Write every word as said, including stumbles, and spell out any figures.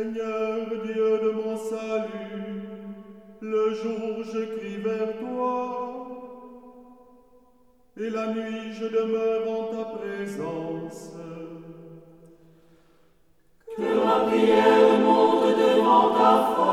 Seigneur Dieu de mon salut, le jour je crie vers toi, et la nuit je demeure en ta présence. Que ma prière monte devant ta face.